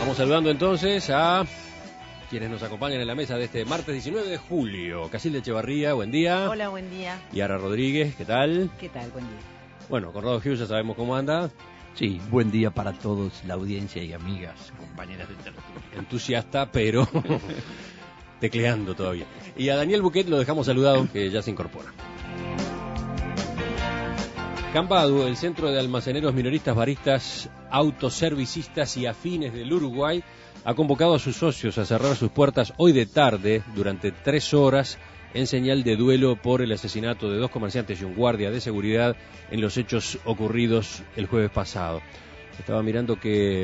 Estamos saludando entonces a quienes nos acompañan en la mesa de este martes 19 de julio. Casilda Echevarría, buen día. Hola, buen día. Yara Rodríguez, ¿qué tal? ¿Qué tal? Buen día. Bueno, Conrado Hughes ya sabemos cómo anda. Sí, buen día para todos, la audiencia y amigas, compañeras de tertulia. Entusiasta, pero tecleando todavía. Y a Daniel Buquet lo dejamos saludado, que ya se incorpora. Cambadu, el centro de almaceneros minoristas, baristas, autoservicistas y afines del Uruguay, ha convocado a sus socios a cerrar sus puertas hoy de tarde durante 3 horas en señal de duelo por el asesinato de 2 comerciantes y un guardia de seguridad en los hechos ocurridos el jueves pasado. Estaba mirando que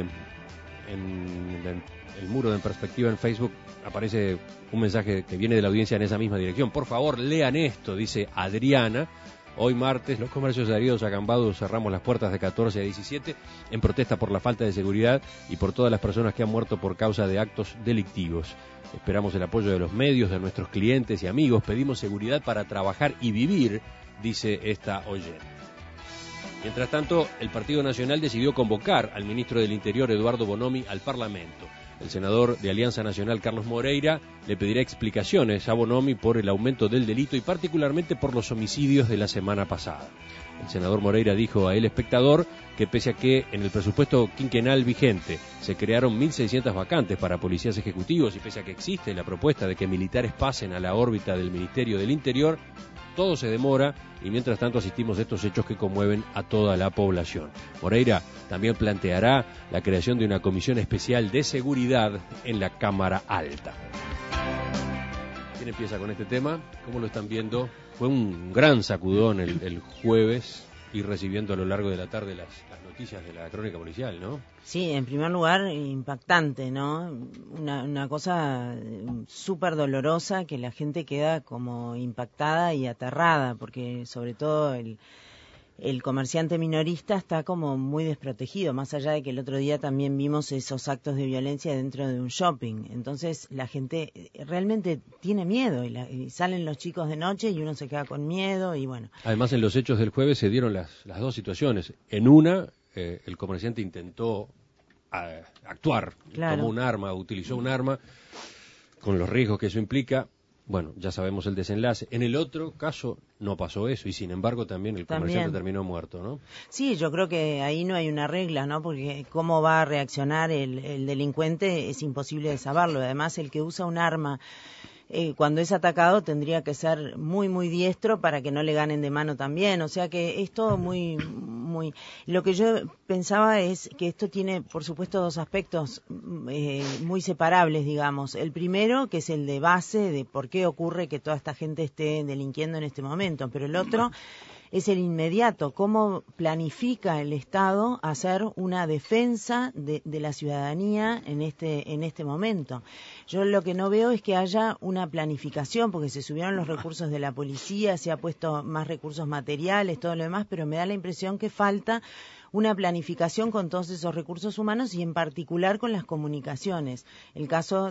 en el muro de En Perspectiva en Facebook aparece un mensaje que viene de la audiencia en esa misma dirección. Por favor, lean esto, dice Adriana. Hoy martes, los comercios adheridos a Cambadu cerramos las puertas de 14 a 17 en protesta por la falta de seguridad y por todas las personas que han muerto por causa de actos delictivos. Esperamos el apoyo de los medios, de nuestros clientes y amigos. Pedimos seguridad para trabajar y vivir, dice esta oyente. Mientras tanto, el Partido Nacional decidió convocar al ministro del Interior, Eduardo Bonomi, al Parlamento. El senador de Alianza Nacional, Carlos Moreira, le pedirá explicaciones a Bonomi por el aumento del delito y particularmente por los homicidios de la semana pasada. El senador Moreira dijo a El Espectador que pese a que en el presupuesto quinquenal vigente se crearon 1.600 vacantes para policías ejecutivos y pese a que existe la propuesta de que militares pasen a la órbita del Ministerio del Interior, todo se demora y mientras tanto asistimos a estos hechos que conmueven a toda la población. Moreira también planteará la creación de una comisión especial de seguridad en la Cámara Alta. ¿Quién empieza con este tema? ¿Cómo lo están viendo? Fue un gran sacudón el jueves ir recibiendo a lo largo de la tarde las noticias de la crónica policial, ¿no? Sí, en primer lugar, impactante, ¿no? Una cosa súper dolorosa que la gente queda como impactada y aterrada, porque sobre todo el comerciante minorista está como muy desprotegido, más allá de que el otro día también vimos esos actos de violencia dentro de un shopping. Entonces la gente realmente tiene miedo y salen los chicos de noche y uno se queda con miedo y bueno. Además, en los hechos del jueves se dieron las dos situaciones. En una, el comerciante intentó actuar, claro, tomó un arma, utilizó un arma, con los riesgos que eso implica. Bueno, ya sabemos el desenlace. En el otro caso no pasó eso y sin embargo también el comerciante terminó muerto, ¿no? Sí, yo creo que ahí no hay una regla, ¿no? Porque cómo va a reaccionar el delincuente es imposible de saberlo. Además, el que usa un arma cuando es atacado tendría que ser muy, muy diestro para que no le ganen de mano también. O sea que es todo muy... Lo que yo pensaba es que esto tiene, por supuesto, 2 aspectos muy separables, digamos. El primero, que es el de base de por qué ocurre que toda esta gente esté delinquiendo en este momento. Pero el otro es el inmediato, cómo planifica el Estado hacer una defensa de la ciudadanía en este momento. Yo lo que no veo es que haya una planificación, porque se subieron los recursos de la policía, se ha puesto más recursos materiales, todo lo demás, pero me da la impresión que falta una planificación con todos esos recursos humanos y en particular con las comunicaciones. El caso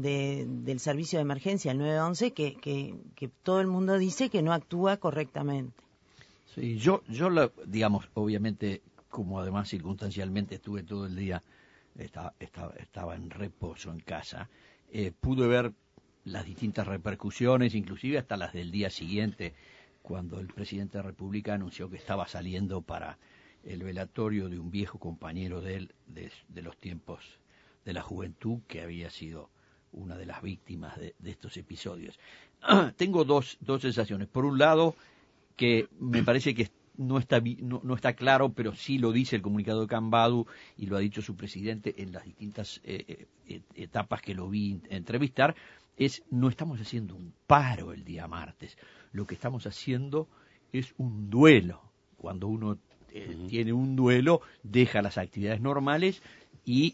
del servicio de emergencia, el 911, que todo el mundo dice que no actúa correctamente. Sí, yo digamos, obviamente, como además circunstancialmente estuve todo el día, estaba en reposo en casa, pude ver las distintas repercusiones, inclusive hasta las del día siguiente, cuando el presidente de la República anunció que estaba saliendo para el velatorio de un viejo compañero de él, de los tiempos de la juventud, que había sido una de las víctimas de estos episodios. Tengo dos sensaciones. Por un lado, que me parece que no está claro, pero sí lo dice el comunicado de Cambadu y lo ha dicho su presidente en las distintas etapas que lo vi entrevistar, no estamos haciendo un paro el día martes, lo que estamos haciendo es un duelo. Cuando uno tiene un duelo, deja las actividades normales y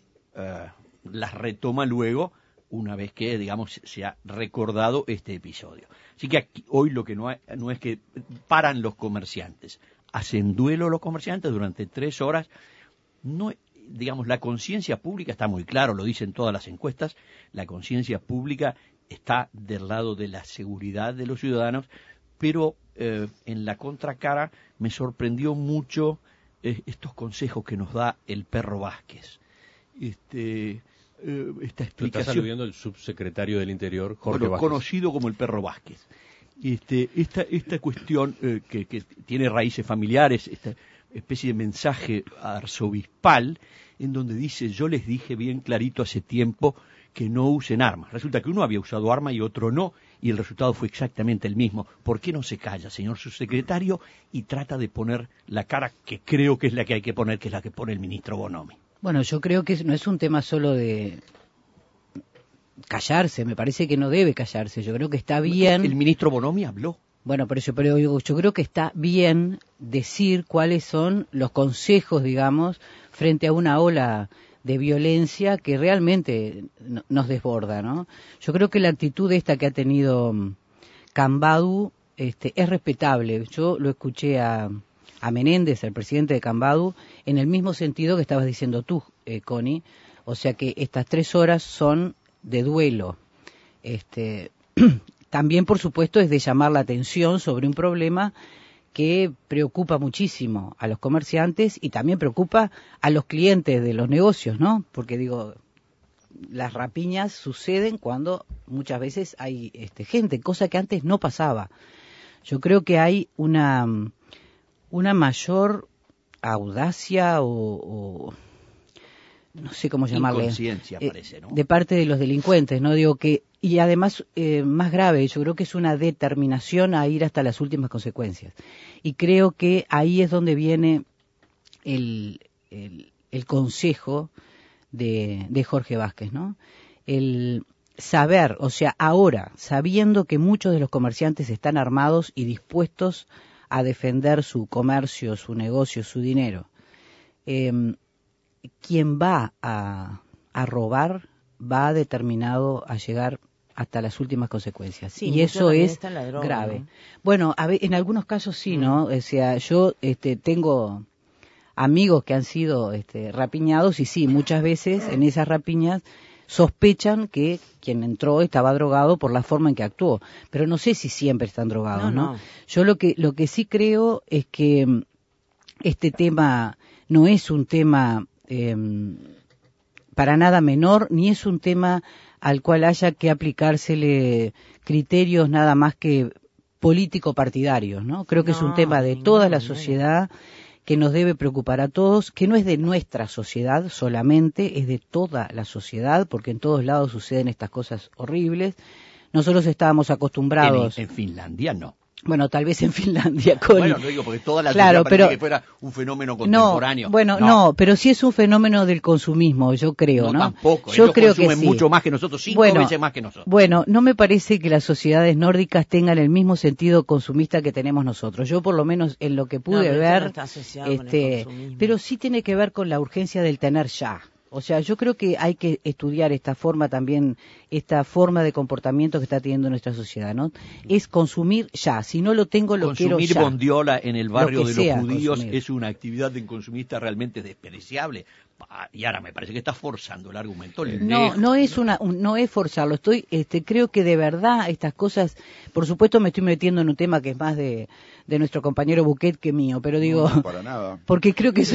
las retoma luego, una vez que, digamos, se ha recordado este episodio. Así que aquí, hoy lo que no es que paran los comerciantes, hacen duelo los comerciantes durante 3 horas. No, digamos, la conciencia pública está muy claro, lo dicen todas las encuestas, la conciencia pública está del lado de la seguridad de los ciudadanos, pero en la contracara me sorprendió mucho estos consejos que nos da el Perro Vázquez. esta Lo explicación. estás aludiendo el subsecretario del Interior, Jorge Bueno, Vázquez. conocido como el Perro Vázquez. Esta cuestión que tiene raíces familiares, esta especie de mensaje arzobispal, en donde dice, yo les dije bien clarito hace tiempo que no usen armas. Resulta que uno había usado arma y otro no, y el resultado fue exactamente el mismo. ¿Por qué no se calla, señor subsecretario, y trata de poner la cara que creo que es la que hay que poner, que es la que pone el ministro Bonomi? Bueno, yo creo que no es un tema solo de callarse, me parece que no debe callarse, yo creo que está bien. El ministro Bonomi habló. Bueno, pero yo creo que está bien decir cuáles son los consejos, digamos, frente a una ola de violencia que realmente nos desborda, ¿no? Yo creo que la actitud esta que ha tenido Cambadu es respetable. Yo lo escuché a Menéndez, el presidente de Cambadu, en el mismo sentido que estabas diciendo tú, Connie. O sea que estas 3 horas son de duelo. También, por supuesto, es de llamar la atención sobre un problema que preocupa muchísimo a los comerciantes y también preocupa a los clientes de los negocios, ¿no? Porque digo, las rapiñas suceden cuando muchas veces hay gente, cosa que antes no pasaba. Yo creo que hay una mayor audacia o no sé cómo llamarle, inconsciencia, parece, ¿no? de parte de los delincuentes, ¿no? Digo que, y además, más grave, yo creo que es una determinación a ir hasta las últimas consecuencias. Y creo que ahí es donde viene el consejo de Jorge Vázquez, ¿no? El saber, o sea, ahora, sabiendo que muchos de los comerciantes están armados y dispuestos a defender su comercio, su negocio, su dinero, quien va a robar va determinado a llegar hasta las últimas consecuencias. Sí, y eso es droga, grave. ¿no? Bueno, en algunos casos sí, ¿no? O sea, yo tengo amigos que han sido rapiñados y sí, muchas veces en esas rapiñas sospechan que quien entró estaba drogado por la forma en que actuó, pero no sé si siempre están drogados, ¿no? Yo lo que sí creo es que este tema no es un tema para nada menor, ni es un tema al cual haya que aplicársele criterios nada más que político-partidarios, ¿no? Creo que es un tema de toda la sociedad que nos debe preocupar a todos, que no es de nuestra sociedad solamente, es de toda la sociedad, porque en todos lados suceden estas cosas horribles. Nosotros estábamos acostumbrados... En Finlandia no. Bueno, tal vez en Finlandia, Connie. Bueno, lo digo porque toda la claro, parece que fuera un fenómeno contemporáneo. No, pero sí es un fenómeno del consumismo, yo creo, ¿no? Tampoco, yo creo consumen que sí. mucho más que nosotros, 5 veces más que nosotros. Bueno, no me parece que las sociedades nórdicas tengan el mismo sentido consumista que tenemos nosotros. Yo por lo menos en lo que pude ver, no está asociado con el consumismo. pero sí tiene que ver con la urgencia del tener ya. O sea, yo creo que hay que estudiar esta forma también, esta forma de comportamiento que está teniendo nuestra sociedad, ¿no? Es consumir ya. Si no lo tengo, lo quiero ya. Consumir bondiola en el barrio de los judíos consumir. Es una actividad de un consumista realmente despreciable. Y ahora me parece que está forzando el argumento. No es forzarlo. Creo que de verdad estas cosas, por supuesto me estoy metiendo en un tema que es más de nuestro compañero Buquet que mío, pero digo, no, para nada. Porque creo que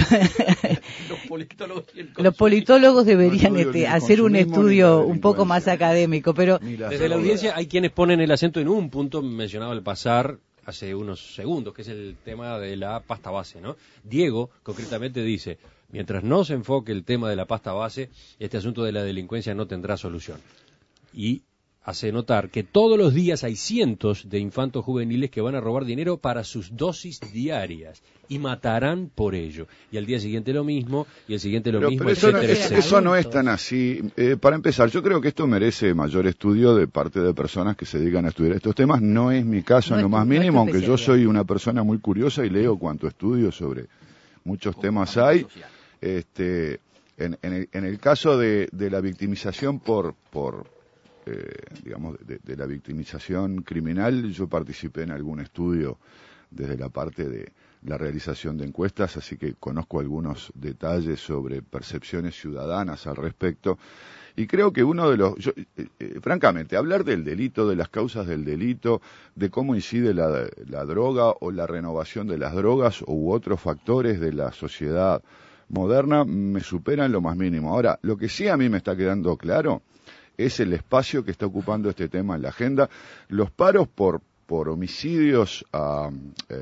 los politólogos deberían hacer un estudio un poco más académico, pero desde la audiencia hay quienes ponen el acento en un punto mencionado al pasar hace unos segundos, que es el tema de la pasta base, ¿no? Diego concretamente dice: mientras no se enfoque el tema de la pasta base, este asunto de la delincuencia no tendrá solución. Y hace notar que todos los días hay cientos de infantos juveniles que van a robar dinero para sus dosis diarias y matarán por ello. Y al día siguiente lo mismo, y el siguiente lo mismo, etcétera, etcétera. Eso no es tan así. Para empezar, yo creo que esto merece mayor estudio de parte de personas que se dedican a estudiar estos temas. No es mi caso en lo más mínimo, aunque yo soy una persona muy curiosa y leo cuanto estudio sobre muchos temas hay. En el caso de la victimización digamos, de la victimización criminal, yo participé en algún estudio desde la parte de la realización de encuestas, así que conozco algunos detalles sobre percepciones ciudadanas al respecto, y creo que uno de los... francamente, hablar del delito, de las causas del delito, de cómo incide la droga o la renovación de las drogas u otros factores de la sociedad moderna me supera en lo más mínimo. Ahora, lo que sí a mí me está quedando claro es el espacio que está ocupando este tema en la agenda. Los paros por homicidios a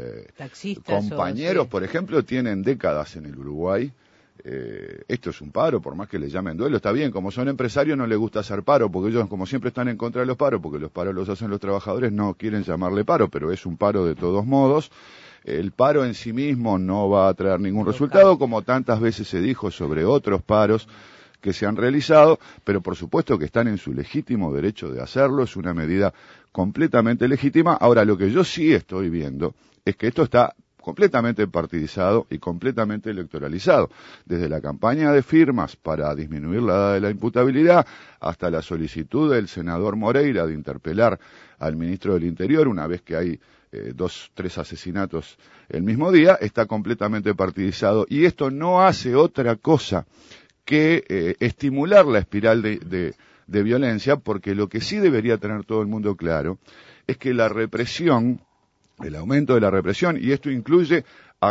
compañeros, por ejemplo, tienen décadas en el Uruguay. Esto es un paro, por más que le llamen duelo, está bien, como son empresarios no les gusta hacer paro, porque ellos como siempre están en contra de los paros, porque los paros los hacen los trabajadores, no quieren llamarle paro, pero es un paro de todos modos. El paro en sí mismo no va a traer ningún resultado, como tantas veces se dijo sobre otros paros que se han realizado, pero por supuesto que están en su legítimo derecho de hacerlo, es una medida completamente legítima. Ahora, lo que yo sí estoy viendo es que esto está completamente partidizado y completamente electoralizado, desde la campaña de firmas para disminuir la edad de la imputabilidad hasta la solicitud del senador Moreira de interpelar al ministro del Interior una vez que hay 3 asesinatos el mismo día, está completamente partidizado y esto no hace otra cosa que estimular la espiral de violencia, porque lo que sí debería tener todo el mundo claro es que la represión, el aumento de la represión, y esto incluye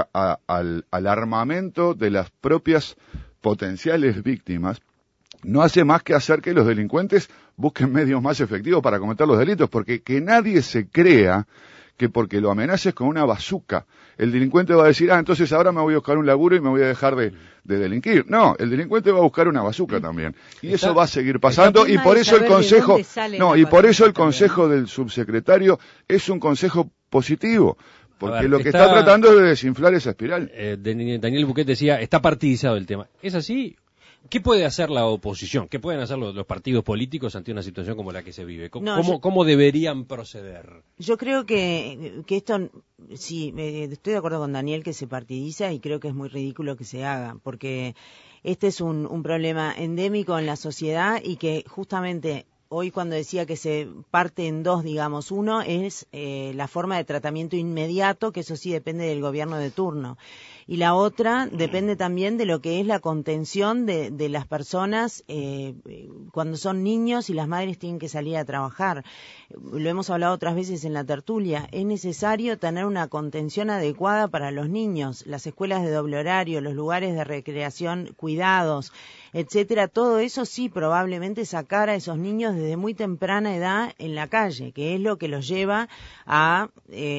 al armamento de las propias potenciales víctimas, no hace más que hacer que los delincuentes busquen medios más efectivos para cometer los delitos, porque que nadie se crea que porque lo amenaces con una bazuca, el delincuente va a decir, entonces ahora me voy a buscar un laburo y me voy a dejar de delinquir. No, el delincuente va a buscar una bazuca también. Y eso va a seguir pasando, y por eso el consejo, el consejo del subsecretario es un consejo positivo, porque lo que está tratando es de desinflar esa espiral. Daniel Buquet decía, está partidizado el tema. ¿Es así? ¿Qué puede hacer la oposición? ¿Qué pueden hacer los partidos políticos ante una situación como la que se vive? ¿Cómo deberían proceder? Yo creo que esto, sí, estoy de acuerdo con Daniel que se partidiza y creo que es muy ridículo que se haga, porque este es un problema endémico en la sociedad y que justamente hoy cuando decía que se parte en dos, digamos, uno es la forma de tratamiento inmediato, que eso sí depende del gobierno de turno. Y la otra depende también de lo que es la contención de las personas cuando son niños y las madres tienen que salir a trabajar. Lo hemos hablado otras veces en la tertulia. Es necesario tener una contención adecuada para los niños, las escuelas de doble horario, los lugares de recreación, cuidados, etcétera. Todo eso sí probablemente sacar a esos niños desde muy temprana edad en la calle, que es lo que los lleva a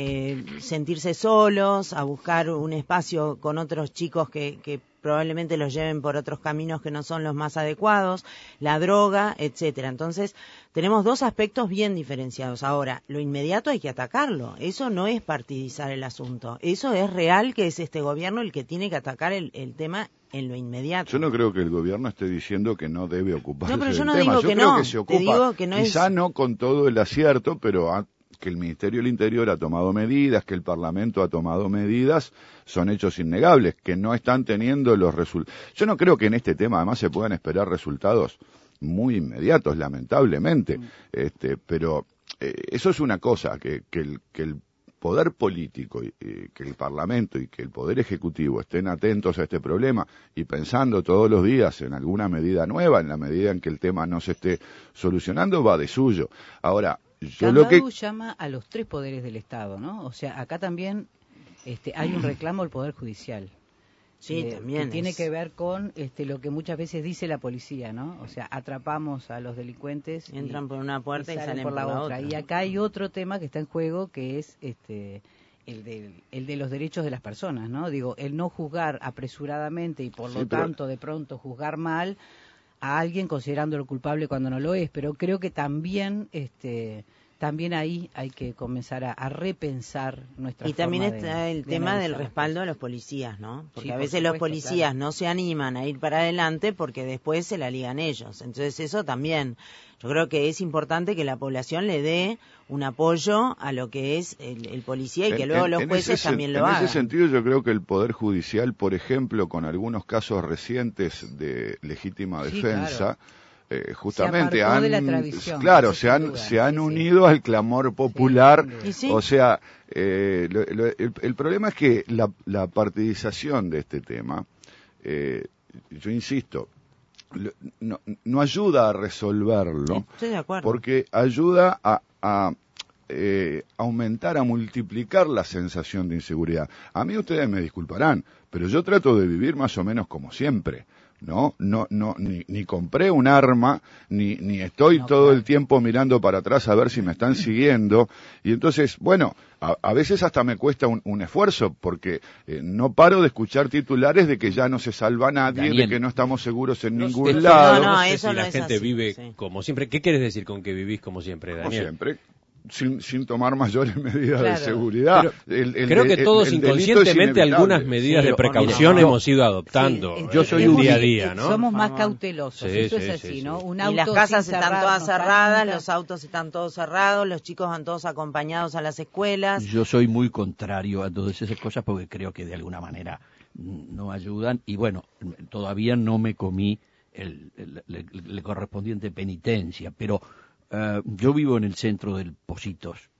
sentirse solos, a buscar un espacio con otros chicos que probablemente los lleven por otros caminos que no son los más adecuados, la droga, etcétera. Entonces, tenemos dos aspectos bien diferenciados. Ahora, lo inmediato hay que atacarlo. Eso no es partidizar el asunto. Eso es real que es este gobierno el que tiene que atacar el tema en lo inmediato. Yo no creo que el gobierno esté diciendo que no debe ocuparse del tema. No, pero yo no digo que no. Creo que se ocupa, te digo que no quizá no con todo el acierto, pero que el Ministerio del Interior ha tomado medidas, que el Parlamento ha tomado medidas, son hechos innegables, que no están teniendo los resultados. Yo no creo que en este tema además se puedan esperar resultados muy inmediatos, lamentablemente, pero eso es una cosa, que el poder político, que el Parlamento y que el Poder Ejecutivo estén atentos a este problema y pensando todos los días en alguna medida nueva, en la medida en que el tema no se esté solucionando, va de suyo. Ahora, Cambadu llama a los 3 poderes del Estado, ¿no? O sea, acá también hay un reclamo del Poder Judicial. Sí, también. Que tiene que ver con lo que muchas veces dice la policía, ¿no? O sea, atrapamos a los delincuentes. Entran por una puerta y salen por la otra. Y acá hay otro tema que está en juego, que es el de los derechos de las personas, ¿no? Digo, el no juzgar apresuradamente y por lo tanto de pronto juzgar mal a alguien considerándolo culpable cuando no lo es, pero creo que también también ahí hay que comenzar a repensar nuestra y también está el tema del respaldo a los policías, ¿no? Porque a veces los policías no se animan a ir para adelante porque después se la ligan ellos. Entonces eso también, yo creo que es importante que la población le dé un apoyo a lo que es el policía y que luego los jueces también lo hagan. En ese sentido yo creo que el Poder Judicial, por ejemplo, con algunos casos recientes de legítima defensa, justamente se han unido al clamor popular. O sea, el problema es que la partidización de este tema, yo insisto, no ayuda a resolverlo. Estoy de acuerdo. Porque ayuda a aumentar, a multiplicar la sensación de inseguridad. A mí ustedes me disculparán, pero yo trato de vivir más o menos como siempre. No, ni compré un arma, ni estoy todo el tiempo mirando para atrás a ver si me están siguiendo. Y entonces, bueno, a veces hasta me cuesta un esfuerzo, porque no paro de escuchar titulares de que ya no se salva nadie, Daniel, de que no estamos seguros en ningún sé lado. No, si eso no la es gente así, vive sí. como siempre. ¿Qué quieres decir con que vivís como siempre, Como Daniel? siempre. Sin tomar mayores medidas Claro. de seguridad. Creo que todos el delito es inconscientemente inevitable. algunas medidas de precaución mira, hemos ido adoptando Sí, yo soy en un día a día, ¿no? Somos más Por favor. cautelosos, Sí, eso sí, es así, sí, ¿no? sí. Un Y auto las casas sin están cerrar, todas no está cerradas, nunca. los autos están todos cerrados, los chicos van todos acompañados a las escuelas. Yo soy muy contrario a todas esas cosas porque creo que de alguna manera no ayudan. Y bueno, todavía no me comí la correspondiente penitencia, pero yo vivo en el centro del Positos.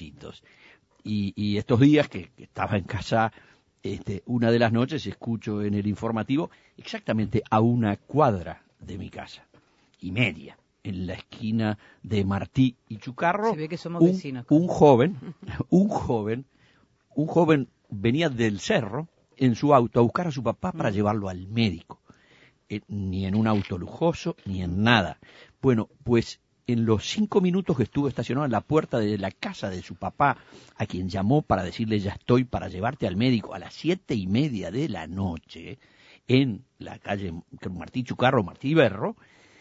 Y estos días que estaba en casa, una de las noches escucho en el informativo exactamente a una cuadra de mi casa y media, en la esquina de Martí y Chucarro, Se ve que somos vecinos. un joven venía del cerro en su auto a buscar a su papá para llevarlo al médico. Ni en un auto lujoso, ni en nada. Bueno, pues en los 5 minutos que estuvo estacionado en la puerta de la casa de su papá, a quien llamó para decirle ya estoy para llevarte al médico, a las 7:30 de la noche, en la calle Martí Chucarro, Martí Berro,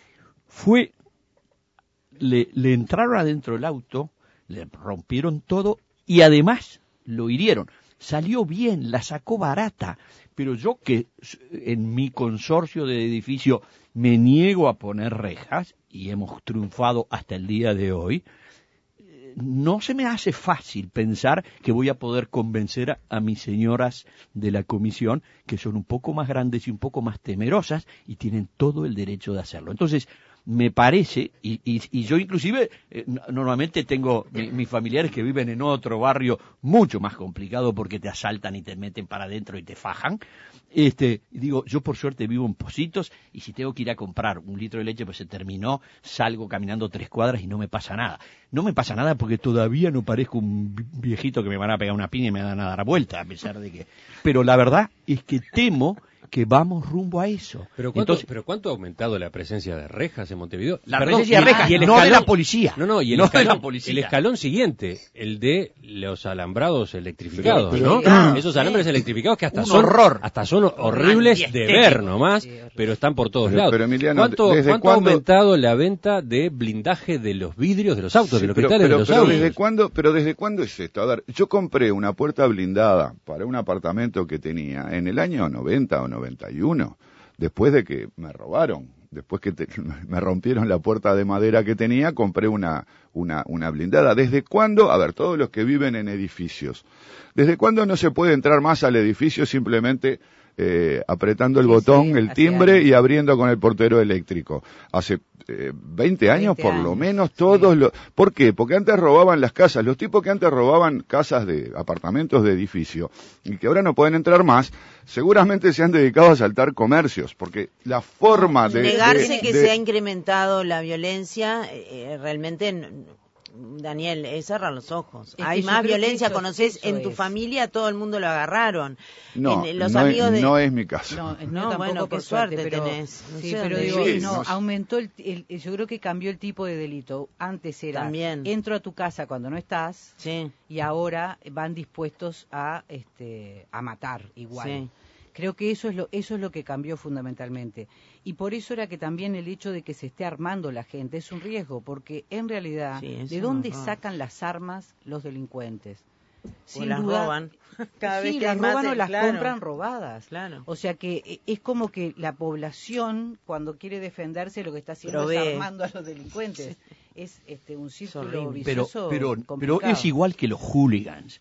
le entraron adentro del auto, le rompieron todo y además lo hirieron. Salió bien, la sacó barata, pero yo que en mi consorcio de edificio me niego a poner rejas, y hemos triunfado hasta el día de hoy, no se me hace fácil pensar que voy a poder convencer a mis señoras de la comisión, que son un poco más grandes y un poco más temerosas, y tienen todo el derecho de hacerlo. Entonces, me parece, y yo inclusive normalmente tengo mis familiares que viven en otro barrio mucho más complicado porque te asaltan y te meten para adentro y te fajan. Digo, yo por suerte vivo en Positos y si tengo que ir a comprar 1 litro de leche pues se terminó, salgo caminando 3 cuadras y no me pasa nada. No me pasa nada porque todavía no parezco un viejito que me van a pegar una piña y me van a dar vuelta, a pesar de que... Pero la verdad es que temo que vamos rumbo a eso. ¿Pero cuánto ha aumentado la presencia de rejas en Montevideo? La presencia de rejas, no de la policía. Y el escalón siguiente, el de los alambrados electrificados, Pero, ¿no? Esos alambres electrificados que hasta son horribles de ver nomás, pero están por todos lados. Pero, Emiliano, ¿Cuánto ha aumentado la venta de blindaje de los vidrios de los autos, de los cristales de los autos? ¿Desde cuándo es esto? A ver, yo compré una puerta blindada para un apartamento que tenía en el año 90 o 91, después de que me robaron, después que me rompieron la puerta de madera que tenía, compré una blindada. ¿Desde cuándo? A ver, todos los que viven en edificios, ¿desde cuándo no se puede entrar más al edificio simplemente apretando el botón, el timbre y abriendo con el portero eléctrico? Hace 20 años por lo menos todos los... ¿Por qué? Porque antes robaban las casas, los tipos que antes robaban casas de apartamentos de edificio y que ahora no pueden entrar más, seguramente se han dedicado a asaltar comercios, porque la forma de... Negarse que se ha incrementado la violencia, realmente... Daniel, es cerrar los ojos. Hay más violencia, conoces en tu familia, todo el mundo lo agarraron. No, los amigos no es mi caso. No, bueno, qué suerte tenés. No sí, sé pero dónde digo, vivís. aumentó yo creo que cambió el tipo de delito. Antes era, entro a tu casa cuando no estás, y ahora van dispuestos a matar igual. Sí. Creo que eso es lo que cambió fundamentalmente. Y por eso era que también el hecho de que se esté armando la gente es un riesgo, porque en realidad, ¿de dónde sacan las armas los delincuentes? Sin las duda, roban. Cada vez que las roban o las compran robadas. Claro. O sea que es como que la población, cuando quiere defenderse, lo que está haciendo es armando a los delincuentes. Es un círculo vicioso pero es igual que los hooligans.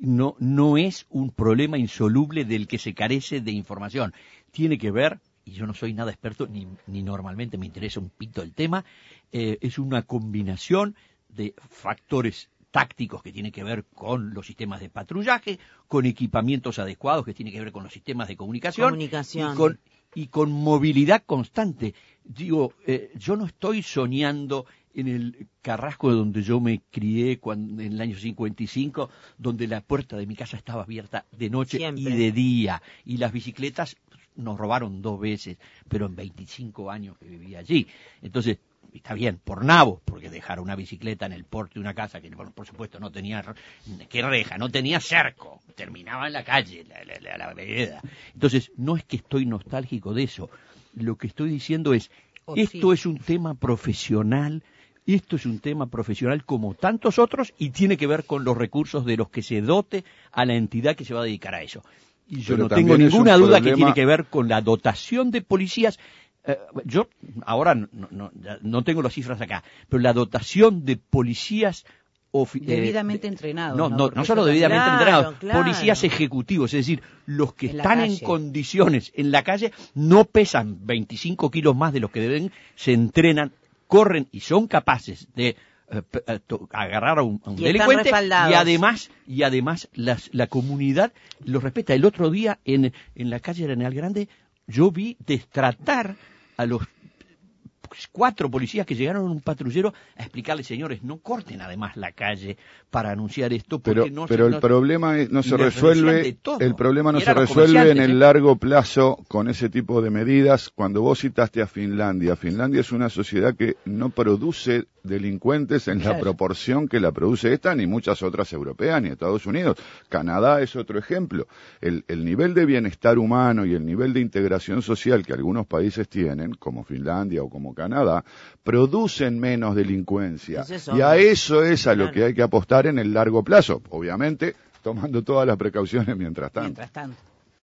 No es un problema insoluble del que se carece de información. Tiene que ver, y yo no soy nada experto, ni normalmente me interesa un pito el tema, es una combinación de factores tácticos que tiene que ver con los sistemas de patrullaje, con equipamientos adecuados que tiene que ver con los sistemas de comunicación. Y con movilidad constante. Digo, yo no estoy soñando en el Carrasco donde yo me crié en el año 55, donde la puerta de mi casa estaba abierta de noche Siempre. y de día, y las bicicletas nos robaron 2 veces, pero en 25 años que vivía allí. Entonces, está bien, por nabos, porque dejar una bicicleta en el porche de una casa que por supuesto no tenía ¿qué reja? No tenía cerco, terminaba en la calle, la vereda. Entonces, no es que estoy nostálgico de eso, lo que estoy diciendo es, esto es un tema profesional. Esto es un tema profesional como tantos otros y tiene que ver con los recursos de los que se dote a la entidad que se va a dedicar a eso. Y yo Pero no tengo ninguna duda que tiene que ver con la dotación de policías. Yo ahora no tengo las cifras acá, pero la dotación de policías debidamente entrenados. No solo debidamente entrenados, claro. policías ejecutivos, es decir, los que En la están en calle. condiciones en la calle, no pesan 25 kilos más de los que deben, se corren y son capaces de agarrar a un Y delincuente están respaldados. y además la comunidad los respeta. El otro día en la calle Arenal Grande yo vi destratar a los 4 policías que llegaron en un patrullero a explicarles, señores, no corten además la calle para anunciar esto, porque pero el problema no se resuelve, el problema no Y se eran los resuelve en comerciantes, el largo plazo con ese tipo de medidas. Cuando vos citaste a Finlandia es una sociedad que no produce delincuentes en la proporción que la produce esta, ni muchas otras europeas, ni Estados Unidos. Canadá es otro ejemplo. El nivel de bienestar humano y el nivel de integración social que algunos países tienen, como Finlandia o como Canadá, producen menos delincuencia. Y a eso es a lo que hay que apostar en el largo plazo, obviamente tomando todas las precauciones mientras tanto.